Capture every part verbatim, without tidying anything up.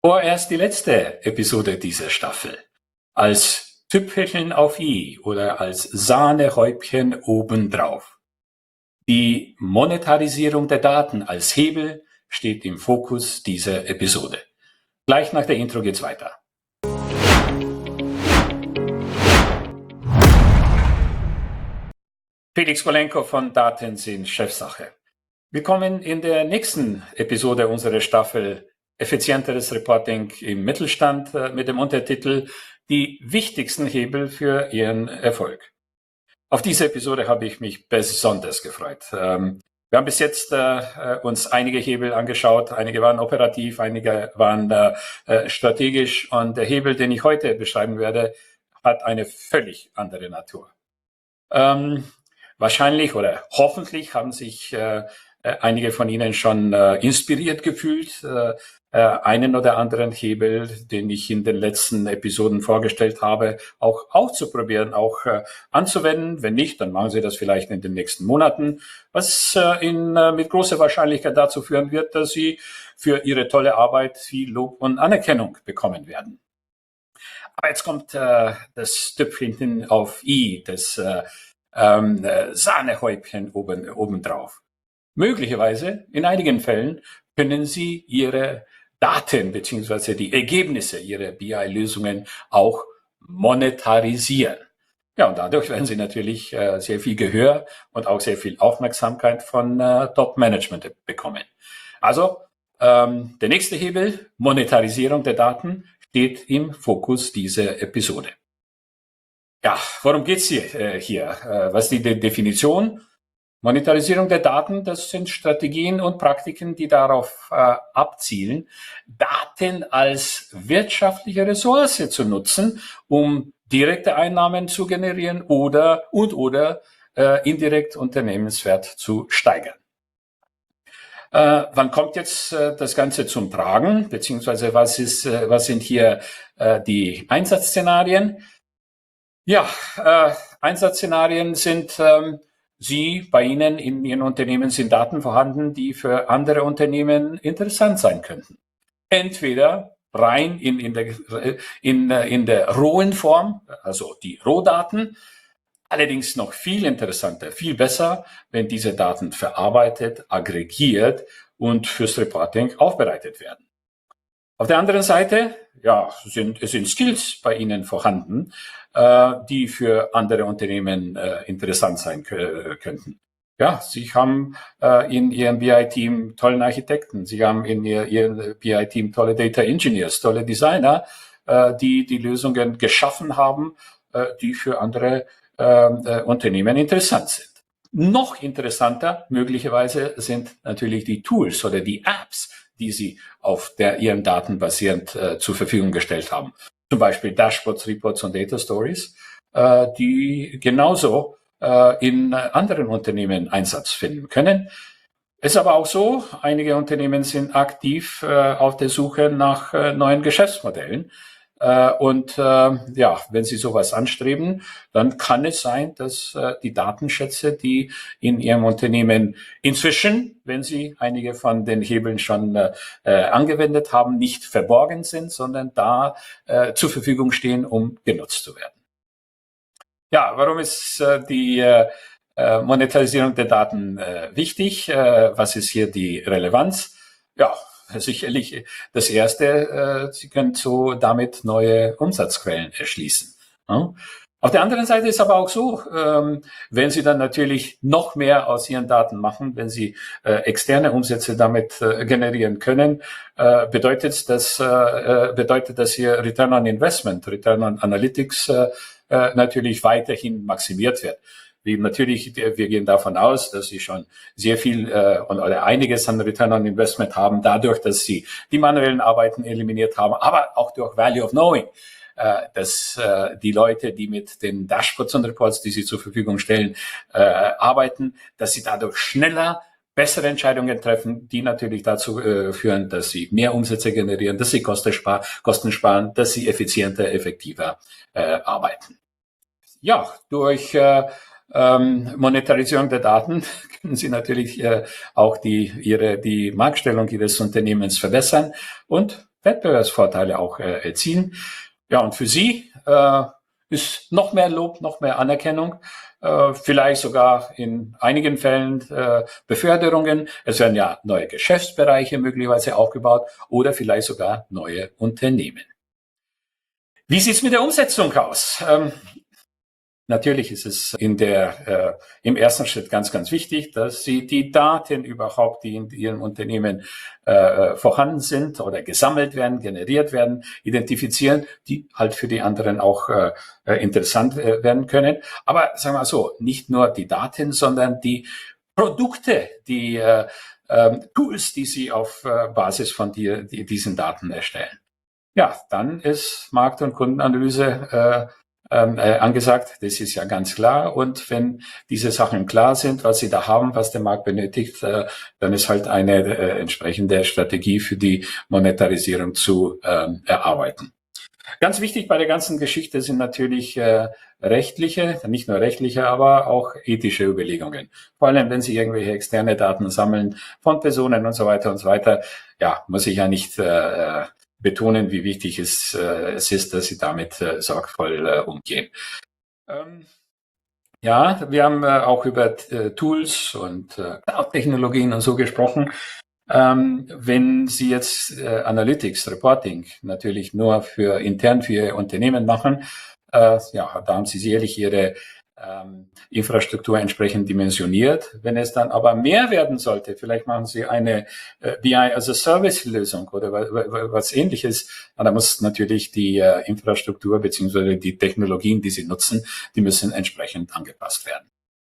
Vorerst die letzte Episode dieser Staffel. Als Tüpfelchen auf i oder als Sahnehäubchen obendrauf. Die Monetarisierung der Daten als Hebel steht im Fokus dieser Episode. Gleich nach der Intro geht's weiter. Felix Golenko von Daten sind Chefsache. Willkommen in der nächsten Episode unserer Staffel Effizienteres Reporting im Mittelstand mit dem Untertitel Die wichtigsten Hebel für Ihren Erfolg. Auf diese Episode habe ich mich besonders gefreut. Wir haben bis jetzt äh, uns einige Hebel angeschaut. Einige waren operativ, einige waren äh, strategisch. Und der Hebel, den ich heute beschreiben werde, hat eine völlig andere Natur. Ähm, wahrscheinlich oder hoffentlich haben sich äh, einige von Ihnen schon äh, inspiriert gefühlt, äh, äh, einen oder anderen Hebel, den ich in den letzten Episoden vorgestellt habe, auch auszuprobieren, auch äh, anzuwenden. Wenn nicht, dann machen Sie das vielleicht in den nächsten Monaten, was äh, in, äh, mit großer Wahrscheinlichkeit dazu führen wird, dass Sie für Ihre tolle Arbeit viel Lob und Anerkennung bekommen werden. Aber jetzt kommt äh, das Tüpfelchen auf i, das äh, ähm, Sahnehäubchen oben, obendrauf. Möglicherweise, in einigen Fällen, können Sie Ihre Daten bzw. die Ergebnisse Ihrer B I-Lösungen auch monetarisieren. Ja, und dadurch werden Sie natürlich äh, sehr viel Gehör und auch sehr viel Aufmerksamkeit von äh, Top-Management bekommen. Also, ähm, der nächste Hebel, Monetarisierung der Daten, steht im Fokus dieser Episode. Ja, worum geht's hier? Äh, hier? Äh, was ist die De- Definition? Monetarisierung der Daten, das sind Strategien und Praktiken, die darauf äh, abzielen, Daten als wirtschaftliche Ressource zu nutzen, um direkte Einnahmen zu generieren oder und oder äh, indirekt Unternehmenswert zu steigern. Äh, wann kommt jetzt äh, das Ganze zum Tragen, beziehungsweise was ist, äh, was sind hier äh, die Einsatzszenarien? Ja, äh, Einsatzszenarien sind ähm, Sie, bei Ihnen in Ihren Unternehmen sind Daten vorhanden, die für andere Unternehmen interessant sein könnten. Entweder rein in, in, der, in, in der rohen Form, also die Rohdaten, allerdings noch viel interessanter, viel besser, wenn diese Daten verarbeitet, aggregiert und fürs Reporting aufbereitet werden. Auf der anderen Seite, ja, sind, sind Skills bei Ihnen vorhanden, äh, die für andere Unternehmen äh, interessant sein könnten. Ja, Sie haben äh, in Ihrem B I-Team tollen Architekten, Sie haben in Ihr, Ihrem B I-Team tolle Data Engineers, tolle Designer, äh, die die Lösungen geschaffen haben, äh, die für andere äh, Unternehmen interessant sind. Noch interessanter möglicherweise sind natürlich die Tools oder die Apps, die Sie auf der, Ihren Daten basierend äh, zur Verfügung gestellt haben. Zum Beispiel Dashboards, Reports und Data Stories, äh, die genauso äh, in anderen Unternehmen Einsatz finden können. Es ist aber auch so, einige Unternehmen sind aktiv äh, auf der Suche nach äh, neuen Geschäftsmodellen. Äh, und äh, ja, wenn Sie sowas anstreben, dann kann es sein, dass äh, die Datenschätze, die in Ihrem Unternehmen inzwischen, wenn Sie einige von den Hebeln schon äh, angewendet haben, nicht verborgen sind, sondern da äh, zur Verfügung stehen, um genutzt zu werden. Ja, warum ist äh, die äh, Monetarisierung der Daten äh, wichtig? Äh, was ist hier die Relevanz? Ja, sicherlich das Erste, äh, Sie können so damit neue Umsatzquellen erschließen. Ja? Auf der anderen Seite ist aber auch so, ähm, wenn Sie dann natürlich noch mehr aus Ihren Daten machen, wenn Sie äh, externe Umsätze damit äh, generieren können, äh, bedeutet das, äh, bedeutet das hier Return on Investment, Return on Analytics äh, äh, natürlich weiterhin maximiert wird. Wie natürlich, wir gehen davon aus, dass Sie schon sehr viel äh, oder einiges an Return on Investment haben, dadurch, dass Sie die manuellen Arbeiten eliminiert haben, aber auch durch Value of Knowing, äh, dass äh, die Leute, die mit den Dashboards und Reports, die Sie zur Verfügung stellen, äh, arbeiten, dass sie dadurch schneller bessere Entscheidungen treffen, die natürlich dazu äh, führen, dass sie mehr Umsätze generieren, dass sie Kosten, spar Kosten sparen, dass sie effizienter, effektiver äh, arbeiten. Ja, durch äh, ähm, Monetarisierung der Daten können Sie natürlich äh, auch die, ihre, die Marktstellung Ihres Unternehmens verbessern und Wettbewerbsvorteile auch äh, erzielen. Ja, und für Sie äh, ist noch mehr Lob, noch mehr Anerkennung, äh, vielleicht sogar in einigen Fällen äh, Beförderungen. Es werden ja neue Geschäftsbereiche möglicherweise aufgebaut oder vielleicht sogar neue Unternehmen. Wie sieht's mit der Umsetzung aus? Ähm, Natürlich ist es in der, äh, im ersten Schritt ganz, ganz wichtig, dass Sie die Daten überhaupt, die in Ihrem Unternehmen äh, vorhanden sind oder gesammelt werden, generiert werden, identifizieren, die halt für die anderen auch äh, interessant äh, werden können. Aber sagen wir mal so, nicht nur die Daten, sondern die Produkte, die äh, äh, Tools, die Sie auf äh, Basis von dir, die, diesen Daten erstellen. Ja, dann ist Markt- und Kundenanalyse äh, ähm, äh, angesagt. Das ist ja ganz klar. Und wenn diese Sachen klar sind, was sie da haben, was der Markt benötigt, äh, dann ist halt eine äh, entsprechende Strategie für die Monetarisierung zu ähm, erarbeiten. Ganz wichtig bei der ganzen Geschichte sind natürlich äh, rechtliche, nicht nur rechtliche, aber auch ethische Überlegungen. Vor allem, wenn Sie irgendwelche externe Daten sammeln von Personen und so weiter und so weiter, ja, muss ich ja nicht äh, betonen, wie wichtig es, äh, es ist, dass Sie damit äh, sorgvoll äh, umgehen. Ähm, ja, wir haben äh, auch über äh, Tools und äh, Cloud-Technologien und so gesprochen. Ähm, wenn Sie jetzt äh, Analytics, Reporting natürlich nur für intern für Ihr Unternehmen machen, äh, ja, da haben Sie sicherlich Ihre ähm, Infrastruktur entsprechend dimensioniert. Wenn es dann aber mehr werden sollte, vielleicht machen Sie eine äh, B I as a Service Lösung oder was Ähnliches, dann muss natürlich die äh, Infrastruktur beziehungsweise die Technologien, die Sie nutzen, die müssen entsprechend angepasst werden.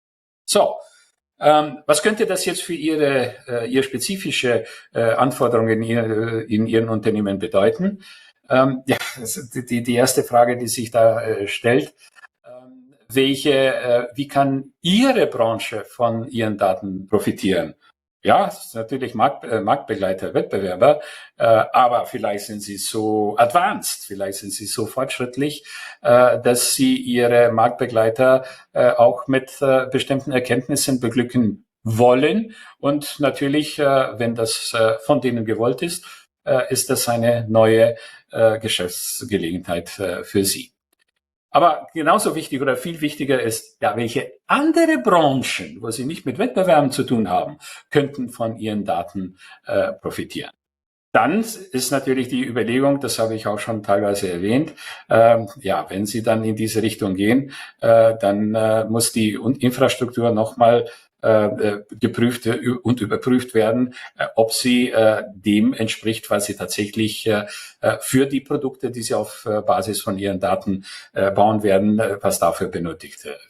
So. Ähm, was könnte das jetzt für Ihre, äh, Ihre spezifische äh, Anforderungen in, ihr, in Ihren Unternehmen bedeuten? Ähm, ja, die, die erste Frage, die sich da äh, stellt, ähm, welche, äh, wie kann Ihre Branche von Ihren Daten profitieren? Ja, es ist natürlich Markt, äh, Marktbegleiter, Wettbewerber, äh, aber vielleicht sind sie so advanced, vielleicht sind sie so fortschrittlich, äh, dass sie ihre Marktbegleiter äh, auch mit äh, bestimmten Erkenntnissen beglücken wollen. Und natürlich, äh, wenn das äh, von denen gewollt ist, äh, ist das eine neue äh, Geschäftsgelegenheit äh, für sie. Aber genauso wichtig oder viel wichtiger ist, ja, welche andere Branchen, wo sie nicht mit Wettbewerben zu tun haben, könnten von ihren Daten äh, profitieren. Dann ist natürlich die Überlegung, das habe ich auch schon teilweise erwähnt, äh, ja, wenn Sie dann in diese Richtung gehen, äh, dann äh, muss die Infrastruktur nochmal äh, geprüft und überprüft werden, äh, ob sie äh, dem entspricht, was sie tatsächlich äh, für die Produkte, die sie auf äh, Basis von ihren Daten äh, bauen werden, äh, was dafür benötigt wird.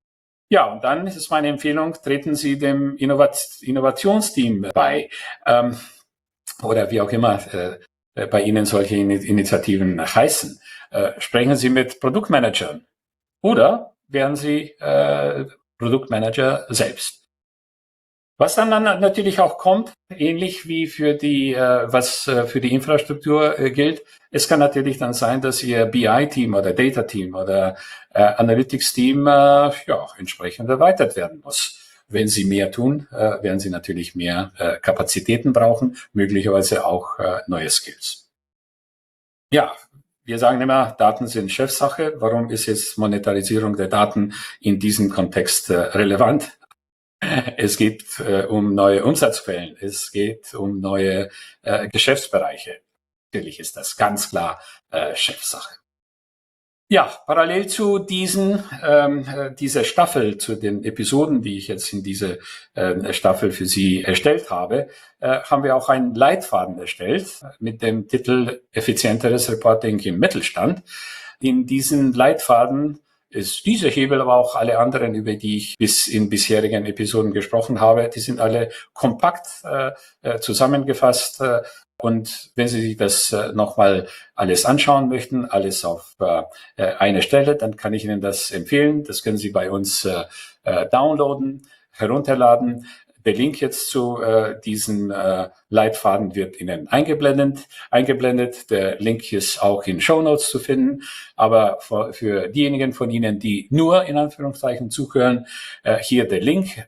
Ja, und dann ist es meine Empfehlung, treten Sie dem Innovat Innovationsteam bei. Ähm, oder wie auch immer äh, bei Ihnen solche Initiativen heißen. Äh, sprechen Sie mit Produktmanagern oder werden Sie äh, Produktmanager selbst. Was dann, dann natürlich auch kommt, ähnlich wie für die, äh, was äh, für die Infrastruktur äh, gilt, es kann natürlich dann sein, dass Ihr B I-Team oder Data-Team oder äh, Analytics-Team äh, ja, entsprechend erweitert werden muss. Wenn Sie mehr tun, äh, werden Sie natürlich mehr äh, Kapazitäten brauchen, möglicherweise auch äh, neue Skills. Ja, wir sagen immer, Daten sind Chefsache. Warum ist jetzt Monetarisierung der Daten in diesem Kontext äh, relevant? Es geht äh, um neue Umsatzquellen, es geht um neue äh, Geschäftsbereiche. Natürlich ist das ganz klar äh, Chefsache. Ja, parallel zu diesen, ähm, dieser Staffel, zu den Episoden, die ich jetzt in diese äh, Staffel für Sie erstellt habe, äh, haben wir auch einen Leitfaden erstellt mit dem Titel Effizienteres Reporting im Mittelstand. In diesen Leitfaden ist dieser Hebel, aber auch alle anderen, über die ich bis in bisherigen Episoden gesprochen habe, die sind alle kompakt äh, zusammengefasst. Äh, und wenn Sie sich das äh, nochmal alles anschauen möchten, alles auf äh, eine Stelle, dann kann ich Ihnen das empfehlen. Das können Sie bei uns äh, downloaden, herunterladen. Der Link jetzt zu äh, diesem äh, Leitfaden wird Ihnen eingeblendet. eingeblendet. Der Link ist auch in Shownotes zu finden. Aber für, für diejenigen von Ihnen, die nur in Anführungszeichen zuhören, äh, hier der Link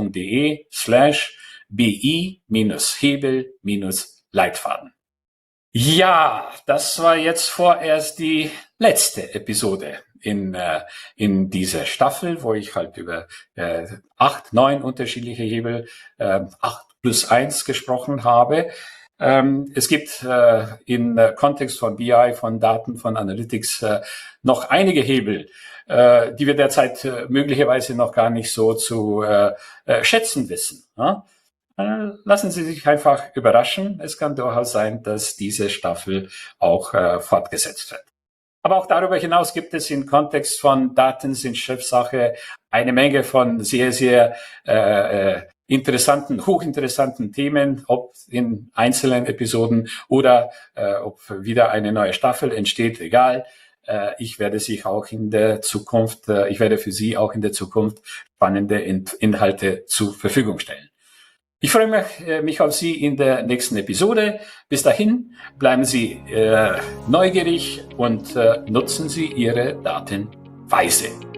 multibase.de slash bi-hebel-leitfaden. Ja, das war jetzt vorerst die letzte Episode in, äh, in dieser Staffel, wo ich halt über äh, acht, neun unterschiedliche Hebel, äh, acht plus eins gesprochen habe. Ähm, es gibt äh, im äh, Kontext von B I, von Daten, von Analytics äh, noch einige Hebel, äh, die wir derzeit äh, möglicherweise noch gar nicht so zu äh, äh, schätzen wissen. Ja? Lassen Sie sich einfach überraschen. Es kann durchaus sein, dass diese Staffel auch äh, fortgesetzt wird. Aber auch darüber hinaus gibt es im Kontext von Daten sind Chefsache eine Menge von sehr, sehr äh, äh, interessanten, hochinteressanten Themen, ob in einzelnen Episoden oder äh, ob wieder eine neue Staffel entsteht, egal. Äh, ich werde sich auch in der Zukunft, äh, ich werde für Sie auch in der Zukunft spannende In- Inhalte zur Verfügung stellen. Ich freue mich, äh, mich auf Sie in der nächsten Episode. Bis dahin bleiben Sie äh, neugierig und äh, nutzen Sie Ihre Daten weise.